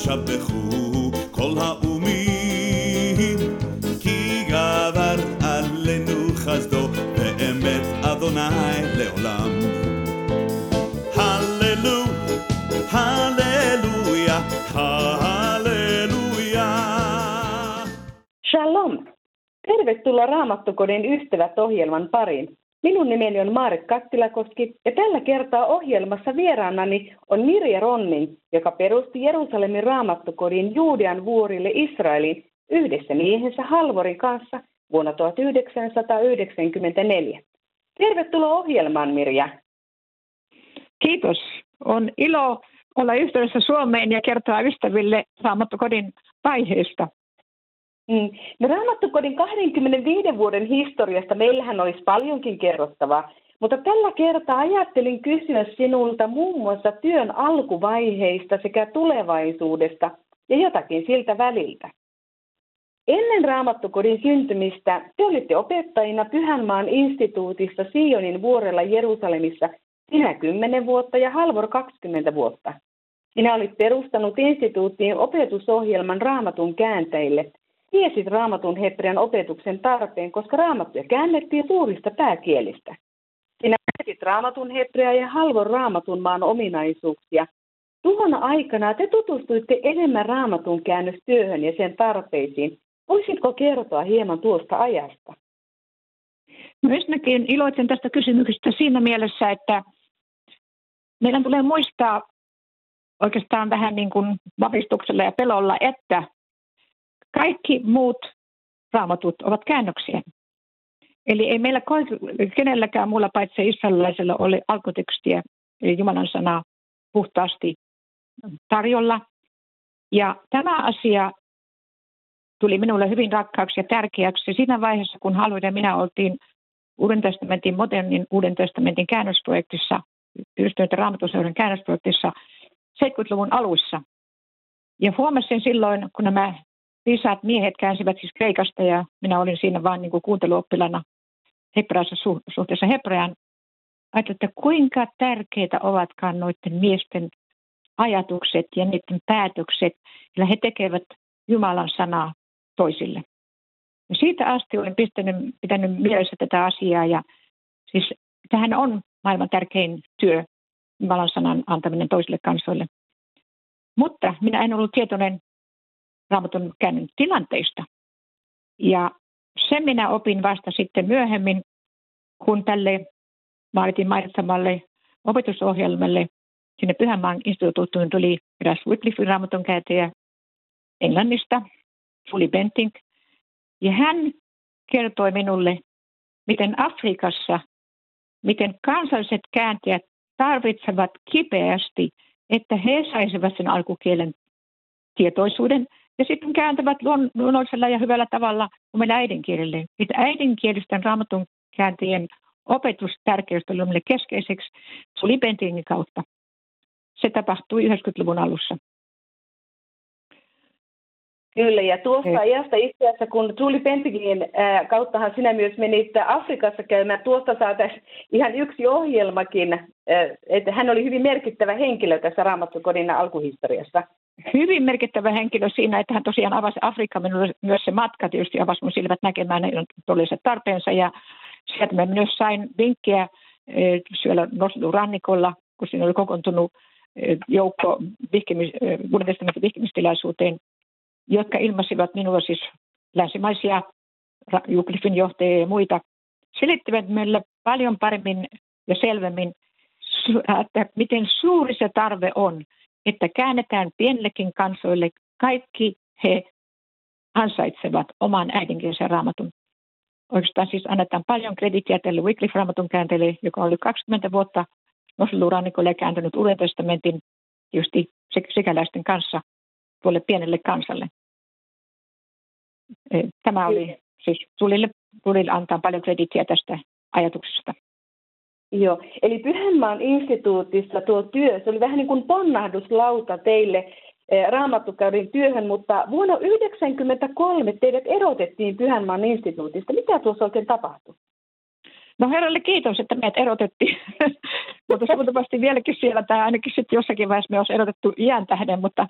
ישבחו כל האומים, כי גבר עלינו חסדו ואמת אדוני לעולם. הללו, הללויה, hallelujah. Shalom! Tervetuloa Raamattukodin ystävät-ohjelman pariin. Minun nimeni on Maaret Kattilakoski ja tällä kertaa ohjelmassa vieraanani on Mirja Ronning, joka perusti Jerusalemin Raamattukodin Juudean vuorille Israeliin yhdessä miehensä Halvorin kanssa vuonna 1994. Tervetuloa ohjelmaan, Mirja. Kiitos. On ilo olla yhteydessä Suomeen ja kertoa ystäville Raamattukodin vaiheesta. No Raamattukodin 25 vuoden historiasta meillähän olisi paljonkin kerrottavaa, mutta tällä kertaa ajattelin kysyä sinulta muun muassa työn alkuvaiheista sekä tulevaisuudesta ja jotakin siltä väliltä. Ennen Raamattukodin syntymistä te olitte opettajina Pyhänmaan instituutissa Sionin vuorella Jerusalemissa sinä 10 vuotta ja Halvor 20 vuotta. Sinä olit perustanut instituuttiin opetusohjelman Raamatun kääntäjille. Tiesit Raamatun hebrean opetuksen tarpeen, koska Raamattuja käännettiin suurista pääkielistä. Sinä tiesit Raamatun hebrea ja Halvor Raamatun maan ominaisuuksia. Tuona aikana te tutustuitte enemmän Raamatun käännöstyöhön ja sen tarpeisiin. Voisitko kertoa hieman tuosta ajasta? No ensinnäkin iloitsen tästä kysymyksestä siinä mielessä, että meidän tulee muistaa oikeastaan vähän niin kuin vahvistuksella ja pelolla, että kaikki muut raamatut ovat käännöksiä. Eli ei meillä kenelläkään muulla paitsi israelilaisella ole alkutekstiä, eli Jumalan sanaa puhtaasti tarjolla. Ja tämä asia tuli minulle hyvin rakkaaksi ja tärkeäksi siinä vaiheessa, kun Halvor ja minä oltiin Uuden testamentin, modernin Uuden testamentin käännösprojektissa, yhdistyneiden Raamatuseuran käännösprojektissa 70-luvun alussa. Ja huomasin silloin, kun nämä viisaat miehet käänsivät siis kreikasta ja minä olin siinä vain niin kuin kuunteluoppilana suhteessa hebreaan. Ajattelin, että kuinka tärkeitä ovatkaan noiden miesten ajatukset ja niiden päätökset, joilla he tekevät Jumalan sanaa toisille. Ja siitä asti olen pitänyt mielessä tätä asiaa ja siis tämähän on maailman tärkein työ, Jumalan sanan antaminen toisille kansoille. Mutta minä en ollut tietoinen Raamatun käännön tilanteista. Ja sen minä opin vasta sitten myöhemmin, kun tälle Maaretin mainitsemalle opetusohjelmalle sinne Pyhänmaan instituuttiin tuli eräs Wycliffin Raamatun kääntäjä Englannista, Julie Bentinck. Ja hän kertoi minulle, miten Afrikassa, miten kansalliset kääntäjät tarvitsevat kipeästi, että he saisivat sen alkukielen tietoisuuden ja sitten kääntävät luonnollisella ja hyvällä tavalla omille äidinkielelle. Että äidinkielisten Raamatun kääntäjien opetus tärkeys oli meille keskeiseksi Julie Bentinkin kautta. Se tapahtui 90-luvun alussa. Kyllä, ja tuosta ajasta itse asiassa, kun Julie Bentinkin kauttahan sinä myös menit Afrikassa käymään, tuosta saataisiin ihan yksi ohjelmakin, että hän oli hyvin merkittävä henkilö tässä Raamattukodin alkuhistoriassa. Hyvin merkittävä henkilö siinä, että hän tosiaan avasi Afrikkaan minulle myös se matka, tietysti avasi mun silmät näkemään ne todelliset tarpeensa, ja sieltä mä myös sain vinkkiä siellä Noslun rannikolla, kun siinä oli kokoontunut joukko Uuden testamentin vihkimistilaisuuteen, jotka ilmaisivat minua siis länsimaisia Wycliffin johtajia ja muita, selittivät meille paljon paremmin ja selvemmin, että miten suuri se tarve on, että käännetään pienillekin kansoille. Kaikki he ansaitsevat oman äidinkielensä Raamatun. Oikeastaan siis annetaan paljon krediittiä tälle Wycliffe Raamatun kääntäjälle, joka oli 20 vuotta Noslun-rannikolle ja kääntänyt Uuden testamentin juuri sikäläisten kanssa tuolle pienelle kansalle. Tämä oli siis Julille antaa paljon krediittiä tästä ajatuksesta. Joo, eli Pyhänmaan instituutissa tuo työ, se oli vähän niin kuin ponnahduslauta teille Raamattukauden työhön, mutta vuonna 1993 teidät erotettiin Pyhänmaan instituutista. Mitä tuossa oikein tapahtui? No herralle kiitos, että meidät erotettiin. mutta luultavasti vieläkin siellä, tai ainakin sitten jossakin vaiheessa me olisi erotettu iän tähden, mutta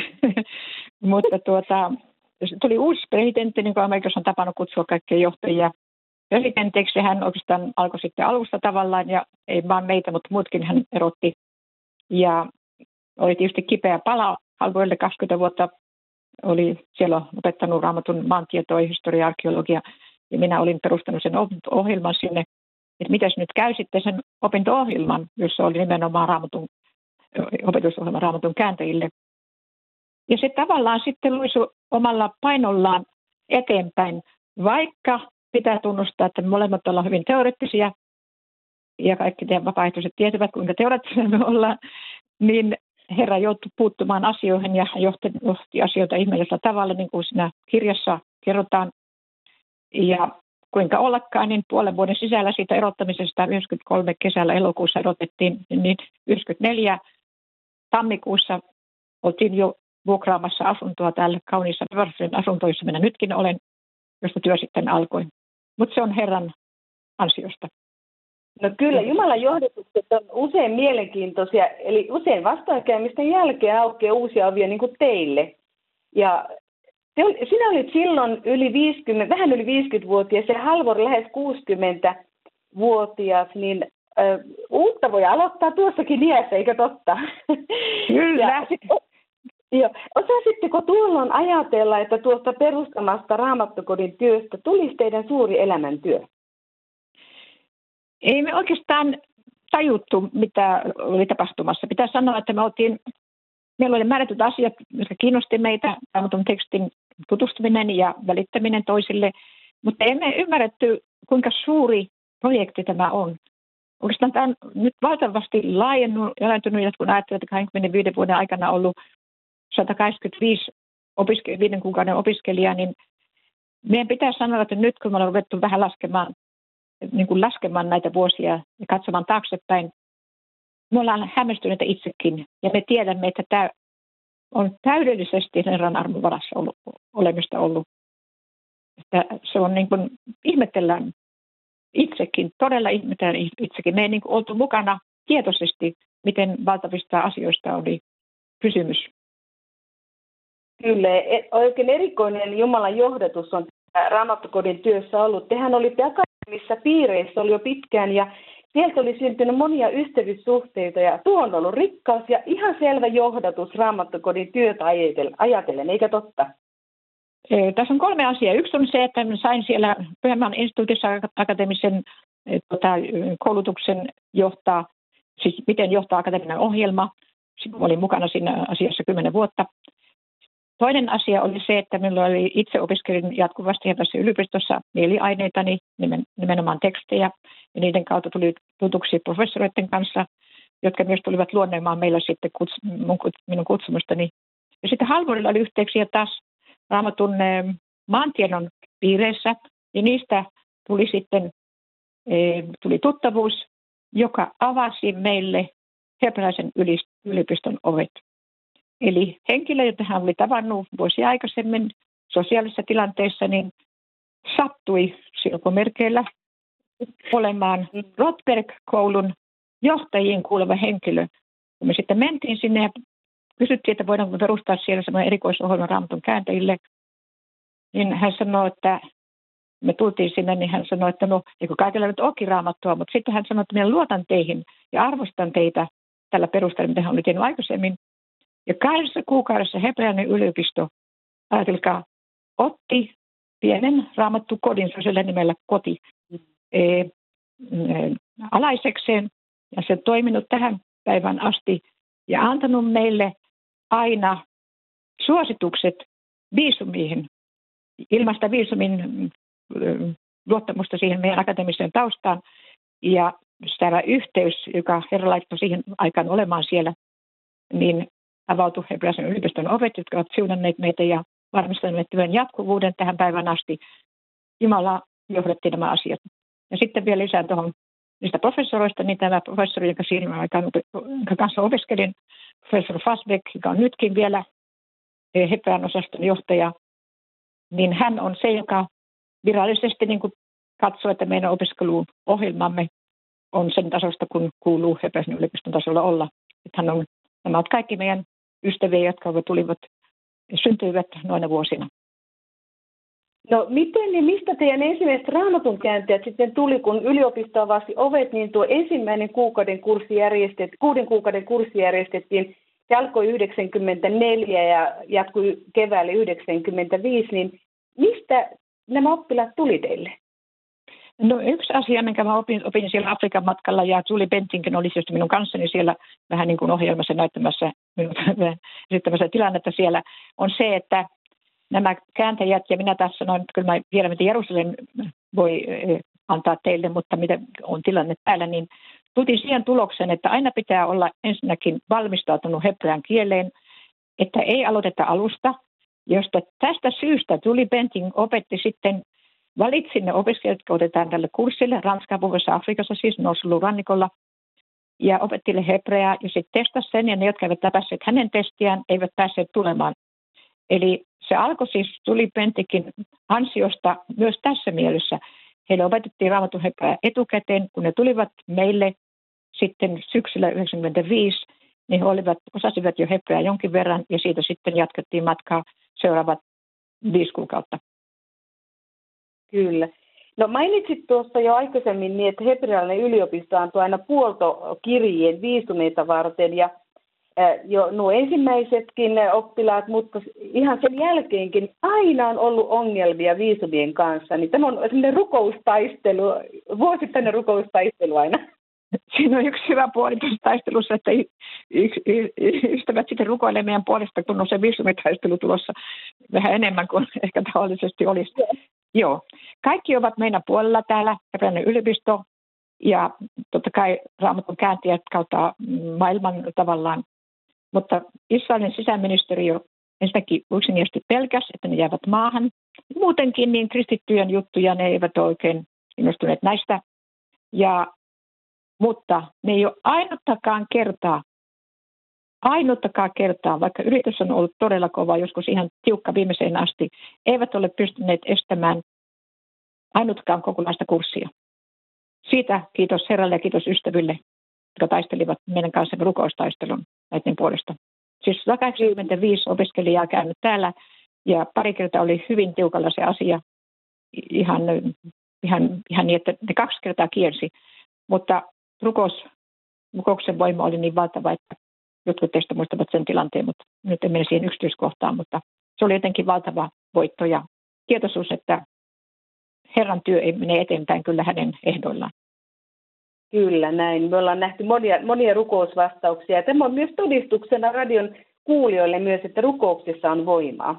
tuli uusi presidentti, niin kuin Amerikassa on tapana kutsua kaikkia johtajia presidentiksi. Hän oikeastaan alkoi sitten alusta tavallaan, ja ei vaan meitä, mutta muutkin hän erotti. Ja oli tietysti kipeä pala. Halvoille 20 vuotta oli siellä opettanut raamatun maantietoa, historia, arkeologia, ja minä olin perustanut sen ohjelman sinne, että mitäs nyt käy sitten sen opinto-ohjelman, jossa oli nimenomaan opetusohjelma raamatun kääntäjille. Ja se tavallaan sitten luisu omalla painollaan eteenpäin, vaikka pitää tunnustaa, että me molemmat ollaan hyvin teoreettisia, ja kaikki teidän vapaaehtoiset tietävät, kuinka teoreettisia me ollaan, niin Herra joutui puuttumaan asioihin ja johti asioita ihmeellisellä tavalla, niin kuin siinä kirjassa kerrotaan. Ja kuinka ollakaan, niin puolen vuoden sisällä siitä erottamisesta 93 kesällä elokuussa erotettiin, niin 94 tammikuussa oltiin jo vuokraamassa asuntoa täällä kauniissa Beversen asunto, jossa minä nytkin olen, josta työ sitten alkoi. Mutta se on Herran ansiosta. No kyllä, Jumalan johdatukset on usein mielenkiintoisia, eli usein vastoinkäymisten jälkeen aukeaa uusia ovia niin kuin teille. Ja sinä olit silloin vähän yli 50-vuotias ja Halvor lähes 60-vuotias, niin uutta voi aloittaa tuossakin iässä, eikö totta? Kyllä. Osasitteko tuolloin ajatella, että tuosta perustamasta Raamattokodin työstä tulisi teidän suuri elämäntyö? Ei me oikeastaan tajuttu, mitä oli tapahtumassa. Pitää sanoa, että meillä oli määrätyt asiat, jotka kiinnosti meitä, Raamatun tekstin tutustuminen ja välittäminen toisille, mutta emme ymmärretty, kuinka suuri projekti tämä on. Oikeastaan tämä on nyt valtavasti laajentunut, ja kun ajattelee, että 25 vuoden aikana on ollut 185 5 kuukauden opiskelijaa, niin meidän pitää sanoa, että nyt kun me ollaan ruvettu vähän laskemaan näitä vuosia ja katsomaan taaksepäin, me ollaan hämmästyneitä itsekin, ja me tiedämme, että tämä on täydellisesti Herran armon varassa olemista ollut. Että se on niin kuin, ihmetellään itsekin, todella ihmetellään itsekin. Me ei niin kuin oltu mukana tietoisesti, miten valtavista asioista oli kysymys. Kyllä, oikein erikoinen Jumalan johdatus on Raamattokodin työssä ollut. Tehän olitte akateemisissa piireissä oli jo pitkään ja sieltä oli syntynyt monia ystävyyssuhteita ja tuo on ollut rikkaus ja ihan selvä johdatus Raamattokodin työtä ajatellen, eikä totta? Tässä on 3 asiaa. Yksi on se, että sain siellä Pyhänmaan instituutissa akateemisen koulutuksen johtaa, siis miten johtaa akateeminen ohjelma. Olin mukana siinä asiassa 10 vuotta. Toinen asia oli se, että minulla itse opiskelin jatkuvasti tässä yliopistossa mieliaineitani, nimenomaan tekstejä, ja niiden kautta tuli tutuksi professoreiden kanssa, jotka myös tulivat luonneemaan meillä sitten minun kutsumustani. Ja sitten Halvorilla oli yhteyksiä taas Raamatun maantiedon piireissä, ja niistä tuli sitten tuttavuus, joka avasi meille hebrealaisen yliopiston ovet. Eli henkilö, jota hän oli tavannut vuosia aikaisemmin sosiaalisessa tilanteessa, niin sattui silpomerkeillä olemaan Rotberg-koulun johtajiin kuuluva henkilö. Kun me sitten mentiin sinne ja kysyttiin, että voidaanko perustaa siellä semmoinen erikoisohjelma Raamatun kääntäjille, niin hän sanoi, että me tultiin sinne, niin hän sanoi, että no, eikö kaikilla nyt olekin Raamattua, mutta sitten hän sanoi, että minä luotan teihin ja arvostan teitä tällä perusteella, mitä hän oli tehnyt aikaisemmin. Ja 2 kuukaudessa hebrealainen yliopisto, ajatelkaa, otti pienen Raamattukodin, se on sillä nimellä koti, alaisekseen, ja se on toiminut tähän päivään asti, ja antanut meille aina suositukset viisumiin, ilmaista viisumin luottamusta siihen meidän akateemiseen taustaan, ja tämä yhteys, joka Herra laittoi siihen aikaan olemaan siellä, niin avautui hebrealaisen yliopiston ovet, jotka ovat siunanneet meitä ja varmistaneet työn jatkuvuuden tähän päivään asti. Jumala johdatti nämä asiat. Ja sitten vielä lisään tuohon niistä professoroista, niin tämä professori, joka siinä aikaan kanssa opiskelin, professori Fasbeck, joka on nytkin vielä Hebrean osaston johtaja, niin hän on se, joka virallisesti niin kuin katsoo, että meidän opiskeluun ohjelmamme on sen tasosta, kun kuuluu Hebrean yliopiston tasolla olla. Nämä ovat kaikki meidän ystäviä, jotka tulivat ja syntyivät noina vuosina. No miten ja mistä teidän ensimmäiset raamatun kääntäjät sitten tuli, kun yliopisto avasi ovet, niin tuo ensimmäinen 6 kuukauden kurssi järjestettiin. Se alkoi 94 ja jatkui keväällä 95, niin mistä nämä oppilaat tuli teille? No yksi asia, minkä mä opin siellä Afrikan matkalla, ja Julie Bentinkin oli just minun kanssani siellä vähän niin kuin ohjelmassa näyttämässä esittämässä tilannetta siellä, on se, että nämä kääntäjät, ja minä tässä sanoin, että kyllä mä tiedän, mitä Jerusalem voi antaa teille, mutta mitä on tilanne täällä, niin tultiin siihen tulokseen, että aina pitää olla ensinnäkin valmistautunut hebrean kieleen, että ei aloiteta alusta, josta tästä syystä Julie Benting opetti sitten, valitsi ne opiskelijat, jotka otetaan tälle kurssille, Ranskan puhuessa Afrikassa, siis Norsulurannikolla, ja opetti hebreaa, ja sitten testasi sen, ja ne, jotka eivät päässeet hänen testiään, eivät päässeet tulemaan. Eli se alkoi siis Julie Bentingin ansiosta myös tässä mielessä. Heille opetettiin raamatun hebreaa etukäteen, kun ne tulivat meille sitten syksyllä 1995, niin he osasivat jo hebreaa jonkin verran, ja siitä sitten jatkettiin matkaa seuraavat 5 kuukautta. Kyllä. No mainitsit tuossa jo aikaisemmin niin, että hebrealainen yliopisto antoi aina puoltokirjeen viisumeita varten ja jo nuo ensimmäisetkin oppilaat, mutta ihan sen jälkeenkin aina on ollut ongelmia viisumien kanssa. Niin tämä on sellainen rukoustaistelu, vuosittainen rukoustaistelu aina. Siinä on yksi hyvä puoli tuossa taistelussa, että ystävät sitten rukoilee meidän puolesta, kun on se viisumitaistelu tulossa vähän enemmän kuin ehkä tavallisesti olisi. Joo. Kaikki ovat meidän puolella täällä, Hebrean yliopisto ja totta kai raamatun kääntäjät kautta maailman tavallaan. Mutta Israelin sisäministeriö ensinnäkin yksinkertaisesti pelkäsi, että ne jäävät maahan. Muutenkin niin kristittyjen juttuja ne eivät oikein innostuneet näistä. Mutta ne ei ole ainuttakaan kertaa, vaikka yritys on ollut todella kova, joskus ihan tiukka viimeiseen asti, eivät ole pystyneet estämään ainuttakaan kokonaista kurssia. Siitä kiitos Herralle ja kiitos ystäville, jotka taistelivat meidän kanssa rukoustaistelun näiden puolesta. Siis 185 opiskelijaa käynyt täällä ja pari kertaa oli hyvin tiukalla se asia. Ihan niin, että ne 2 kertaa kiersi. Mutta rukouksen voima oli niin valtava, että jotkut teistä muistavat sen tilanteen, mutta nyt en mene siihen yksityiskohtaan, mutta se oli jotenkin valtava voitto ja tietoisuus, että Herran työ ei mene eteenpäin kyllä hänen ehdoillaan. Kyllä, näin. Me ollaan nähty monia rukousvastauksia. Tämä on myös todistuksena radion kuulijoille myös, että rukouksessa on voimaa.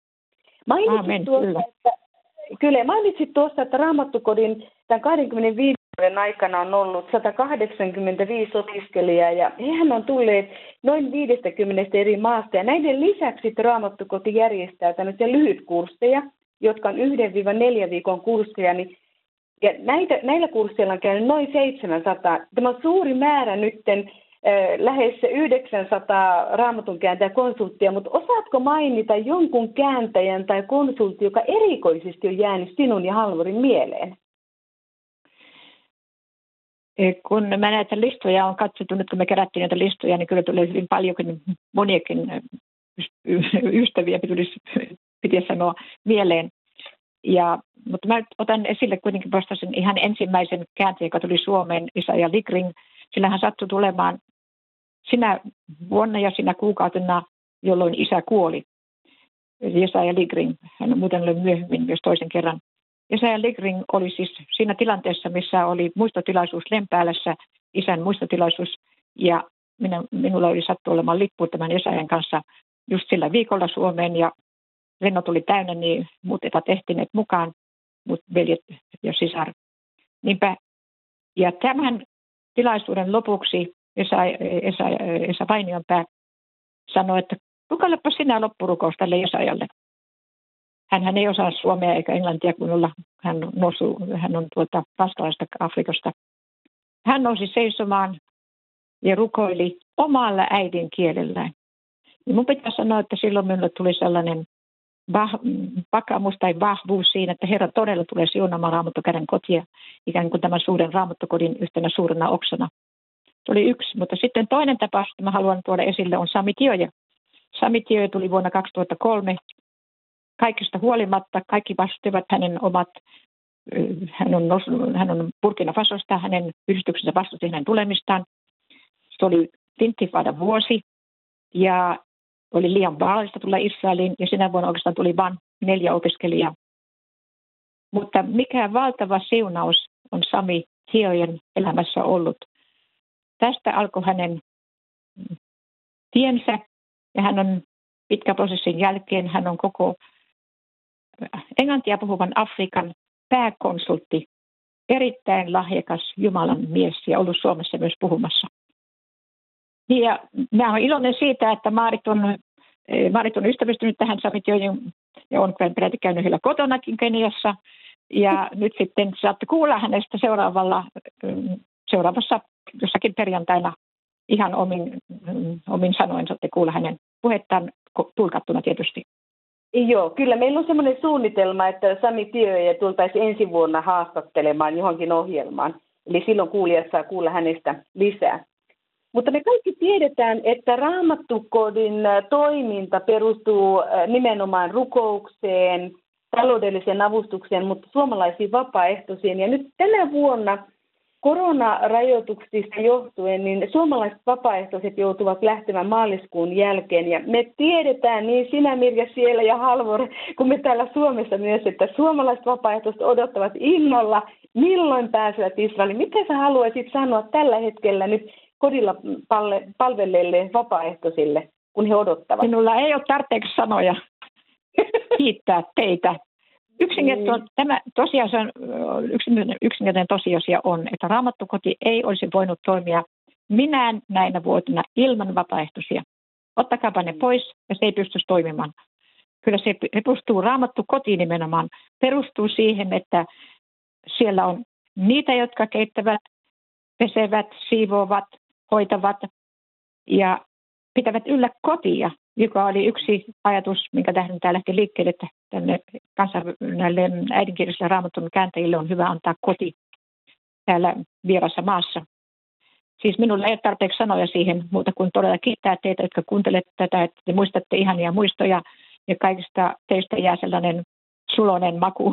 Mainitsit tuossa, että Raamattukodin tämän 25 vuoden aikana on ollut 185 opiskelijaa ja hehän on tulleet noin 50 eri maasta. Ja näiden lisäksi Raamattukoti järjestää tämmöisiä lyhytkursseja, jotka on 1-4 viikon kursseja. Ja näillä kursseilla on käynyt noin 700. Tämä on suuri määrä nytten, lähes 900 raamatun kääntäjäkonsulttia, mutta osaatko mainita jonkun kääntäjän tai konsultti, joka erikoisesti on jäänyt sinun ja Halvorin mieleen? Kun mä näitä listoja on katsottu, nyt kun me kerättiin näitä listoja, niin kyllä tulee hyvin paljonkin moniakin ystäviä, piti sanoa, mieleen. Mutta mä otan esille kuitenkin vastasin ihan ensimmäisen kääntäjän, joka tuli Suomeen, Jesaja Ligring. Sillä hän sattui tulemaan sinä vuonna ja sinä kuukautena, jolloin isä kuoli. Jesaja Ligring, hän muuten oli myöhemmin myös toisen kerran. Jesaja Ligring oli siis siinä tilanteessa, missä oli muistotilaisuus Lempäälässä, isän muistotilaisuus, ja minulla oli sattu olemaan lippu tämän Jesajan kanssa just sillä viikolla Suomeen, ja lennot tuli täynnä, niin muut eivät ehtineet mukaan, mut veljet ja sisar. Niinpä, ja tämän tilaisuuden lopuksi Esa Vainionpää sanoi, että rukailepa sinä loppurukous tälle Jesajalle. Hän ei osaa suomea eikä englantia kunnolla. Hän on ranskalaisesta Afrikasta. Hän nousi seisomaan ja rukoili omalla äidinkielellään. Ja mun pitää sanoa, että silloin minulle tuli sellainen vakamus tai vahvuus siinä, että Herra todella tulee siunaamaan Raamattukäden kotia ikään kuin tämän suuren Raamattukodin yhtenä suurena oksana. Se oli yksi, mutta sitten toinen tapaus, jota mä haluan tuoda esille, on Sami Tioja. Sami Tioja tuli vuonna 2003. Kaikista huolimatta kaikki vastustivat hän on Burkina Fasosta, hänen yhdistyksensä vastusti hänen tulemistaan. Se oli Intifadan vuosi ja oli liian vaarallista tulla Israeliin ja sinä vuonna oikeastaan tuli vain 4 opiskelijaa. Mutta mikä valtava siunaus on Sami Tiojan elämässä ollut. Tästä alkoi hänen tiensä ja hän on pitkän prosessin jälkeen, hän on koko englantia puhuvan Afrikan pääkonsultti, erittäin lahjakas Jumalan mies ja ollut Suomessa myös puhumassa. Ja mä olen iloinen siitä, että Maarit on ystävystynyt tähän Sami Tiojan ja on peräti käynyt heillä kotonakin Keniassa. Ja nyt sitten saatte kuulla hänestä seuraavassa jossakin perjantaina ihan omin sanoin saatte kuulla hänen puhettaan tulkattuna tietysti. Joo, kyllä meillä on semmoinen suunnitelma, että Sami Tioja tultaisiin ensi vuonna haastattelemaan johonkin ohjelmaan. Eli silloin kuulijat saa kuulla hänestä lisää. Mutta me kaikki tiedetään, että Raamattukodin toiminta perustuu nimenomaan rukoukseen, taloudelliseen avustukseen, mutta suomalaisiin vapaaehtoisiin. Ja nyt tänä vuonna koronarajoituksista johtuen, niin suomalaiset vapaaehtoiset joutuvat lähtemään maaliskuun jälkeen. Ja me tiedetään niin sinä Mirja siellä ja Halvor, kun me täällä Suomessa myös, että suomalaiset vapaaehtoiset odottavat innolla, milloin pääsevät Israeliin. Mitä sä haluaisit sanoa tällä hetkellä nyt kodilla palvelleille vapaaehtoisille, kun he odottavat? Minulla ei ole tarpeeksi sanoja kiittää teitä. Yksinkertainen tosiasia on, että Raamattukoti ei olisi voinut toimia minään näinä vuotena ilman vapaaehtoisia. Ottakaapa ne pois ja se ei pystyisi toimimaan. Kyllä se perustuu Raamattukotiin nimenomaan. Perustuu siihen, että siellä on niitä, jotka keittävät, pesevät, siivoavat, hoitavat ja pitävät yllä kotia, joka oli yksi ajatus, minkä tähden tämä lähti liikkeelle, että näille äidinkielisille Raamatun kääntäjille on hyvä antaa koti täällä vierassa maassa. Siis minulla ei ole tarpeeksi sanoja siihen, muuta kuin todella kiittää teitä, jotka kuuntelette tätä, että te muistatte ihania muistoja ja kaikista teistä jää sellainen suloinen maku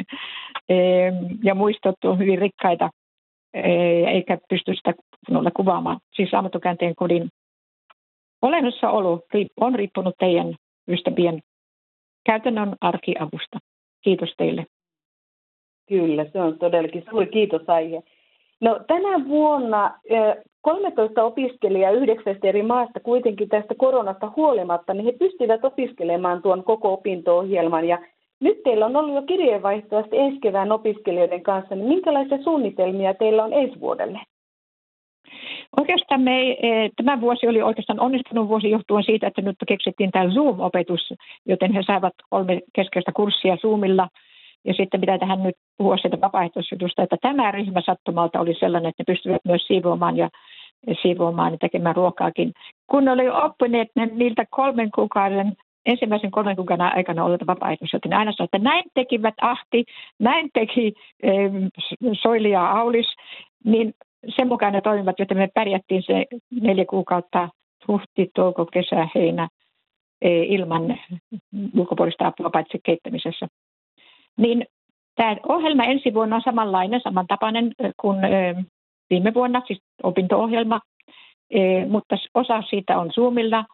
ja muistot on hyvin rikkaita, eikä pysty sitä kunnolla kuvaamaan. Siis Raamattukääntäjien kodin olemassaolo on riippunut teidän ystävien käytännön arkiavusta. Kiitos teille. Kyllä, se on todellakin suuri kiitosaihe. No, tänä vuonna 13 opiskelijaa 9 eri maasta kuitenkin tästä koronasta huolimatta, niin he pystyvät opiskelemaan tuon koko opinto-ohjelman. Ja nyt teillä on ollut jo kirjeenvaihtoa ensi kevään opiskelijoiden kanssa, niin minkälaisia suunnitelmia teillä on ensi vuodelle? Oikeastaan tämä vuosi oli oikeastaan onnistunut vuosi johtuen siitä, että nyt keksittiin tämä Zoom-opetus, joten he saivat 3 keskeistä kurssia Zoomilla. Ja sitten pitää tähän nyt puhua siitä vapaaehtoisjutusta, että tämä ryhmä sattumalta oli sellainen, että ne pystyvät myös siivoamaan ja tekemään ruokaakin. Kun oli oppineet niiltä ensimmäisen 3 kuukauden aikana olleita vapaaehtoisia, niin aina sanoi, että näin tekivät Ahti, näin teki Soili ja Aulis, niin sen mukaan ne toimivat, joten me pärjättiin se 4 kuukautta, huhti, touko, kesä, heinä, ilman ulkopuolista apua paitsi keittämisessä. Niin tämä ohjelma ensi vuonna on samantapainen kuin viime vuonna, siis opinto-ohjelma, mutta osa siitä on Zoomilla.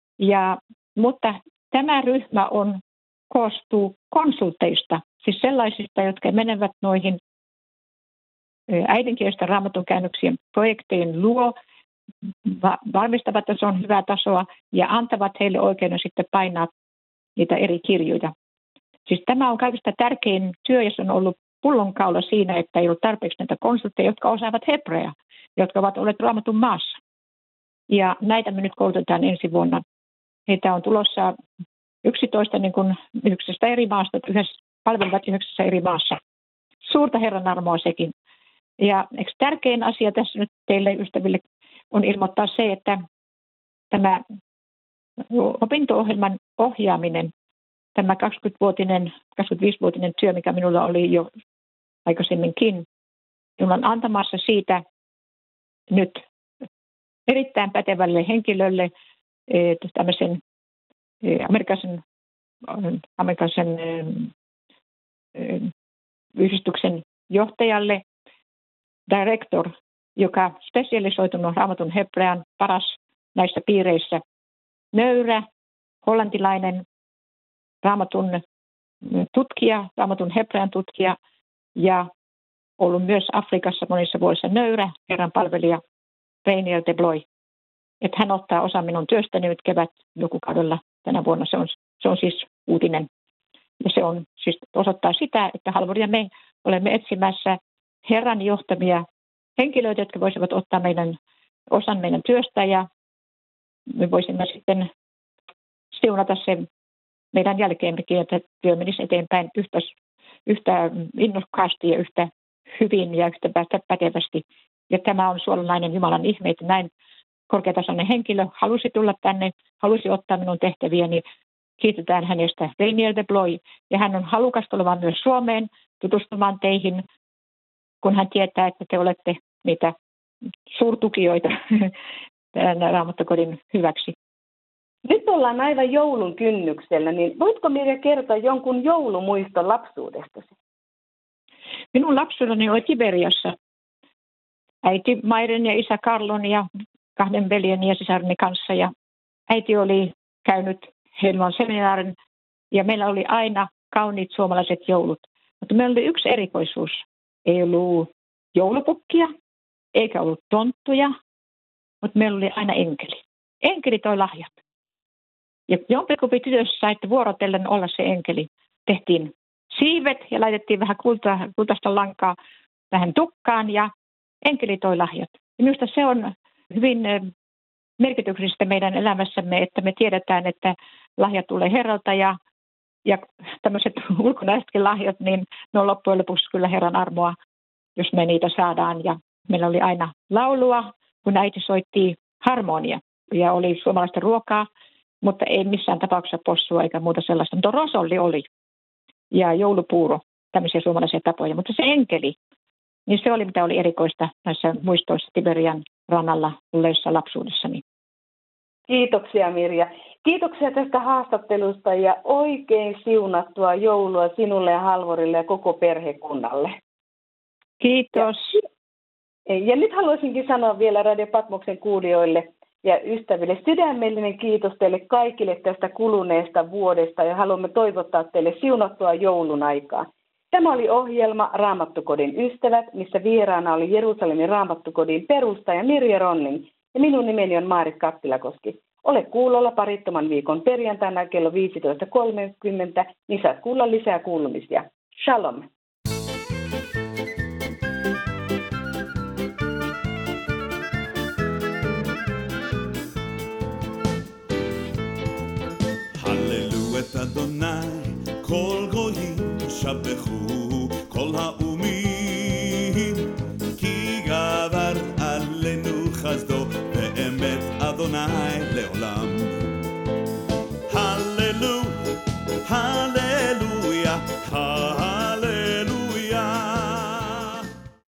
Mutta tämä ryhmä koostuu konsulteista, siis sellaisista, jotka menevät noihin äidinkielisten Raamatun käännöksien projektien luo, varmistavat, että se on hyvää tasoa ja antavat heille oikeuden sitten painaa niitä eri kirjoja. Siis tämä on kaikista tärkein työ, jos on ollut pullonkaula siinä, että ei ollut tarpeeksi näitä konsultteja, jotka osaavat hebreaa, jotka ovat olleet Raamatun maassa. Ja näitä me nyt koulutetaan ensi vuonna. Heitä on tulossa 11 eri maasta, palvelevat 9 eri maassa. Suurta Herran armoa sekin. Ja tärkein asia tässä nyt teille ystäville on ilmoittaa se, että tämä opinto-ohjelman ohjaaminen tämä 25-vuotinen työ, mikä minulla oli jo aikaisemminkin, minulla on antamassa siitä nyt erittäin pätevälle henkilölle, tämmöisen amerikkalaisen yhdistyksen johtajalle, director, joka spesialisoitunut Raamatun hebrean paras näissä piireissä, nöyrä, hollantilainen Raamatun tutkija, Raamatun hebrean tutkija ja ollut myös Afrikassa monissa vuosissa nöyrä Herran palvelija Rainier de Bloy. Että hän ottaa osa minun työstäni nyt lukukaudella tänä vuonna. Se on siis uutinen. Ja se on siis osoittaa sitä, että Halvor ja me olemme etsimässä Herran johtamia henkilöitä, jotka voisivat ottaa osan meidän työstä ja me voisimme sitten siunata sen meidän jälkeenkin, että työ menisi eteenpäin yhtä innokkaasti ja yhtä hyvin ja yhtä pätevästi. Ja tämä on suolalainen Jumalan ihme, että näin korkeatasoinen henkilö halusi tulla tänne, halusi ottaa minun tehtäviäni. Kiitetään hänestä Rainier de Bloy. Ja hän on halukas tulemaan myös Suomeen tutustumaan teihin, kun hän tietää, että te olette niitä suurtukijoita tämän Raamattokodin hyväksi. Nyt ollaan aivan joulun kynnyksellä, niin voitko Mirja kertoa jonkun joulumuiston lapsuudestasi? Minun lapsuudeni oli Tiberiassa. Äiti Mairen ja isä Karlon ja 2 veljeni ja sisareni kanssa. Ja äiti oli käynyt Heilman seminaarin ja meillä oli aina kauniit suomalaiset joulut. Mutta meillä oli yksi erikoisuus. Ei ollut joulupukkia, eikä ollut tonttuja, mutta meillä oli aina enkeli. Enkeli toi lahjat. Ja jompikumpi tytössä saitte vuorotellen olla se enkeli. Tehtiin siivet ja laitettiin vähän kultaista lankaa vähän tukkaan ja enkeli toi lahjat. Ja minusta se on hyvin merkityksellistä meidän elämässämme, että me tiedetään, että lahja tulee Herralta ja tämmöiset ulkonaisetkin lahjat, niin ne on loppujen lopuksi kyllä Herran armoa, jos me niitä saadaan. Ja meillä oli aina laulua, kun äiti soitti harmonia ja oli suomalaista ruokaa, mutta ei missään tapauksessa possua eikä muuta sellaista. Mutta rosolli oli ja joulupuuro, tämmöisiä suomalaisia tapoja. Mutta se enkeli, niin se oli mitä oli erikoista näissä muistoissa Tiberian rannalla olleissa lapsuudessani. Kiitoksia Mirja. Kiitoksia tästä haastattelusta ja oikein siunattua joulua sinulle ja Halvorille ja koko perhekunnalle. Kiitos. Ja nyt haluaisinkin sanoa vielä Radio Patmoksen kuulijoille ja ystäville sydämellinen kiitos teille kaikille tästä kuluneesta vuodesta ja haluamme toivottaa teille siunattua joulun aikaa. Tämä oli ohjelma Raamattokodin ystävät, missä vieraana oli Jerusalemin Raamattokodin perustaja Mirja Ronning ja minun nimeni on Maarit Kattilakoski. Ole kuulolla parittoman viikon perjantaina kello 15.30, niin saat kuulla lisää kuulumisia. Shalom! הללו את אדוני, כל גויים שבחו, כל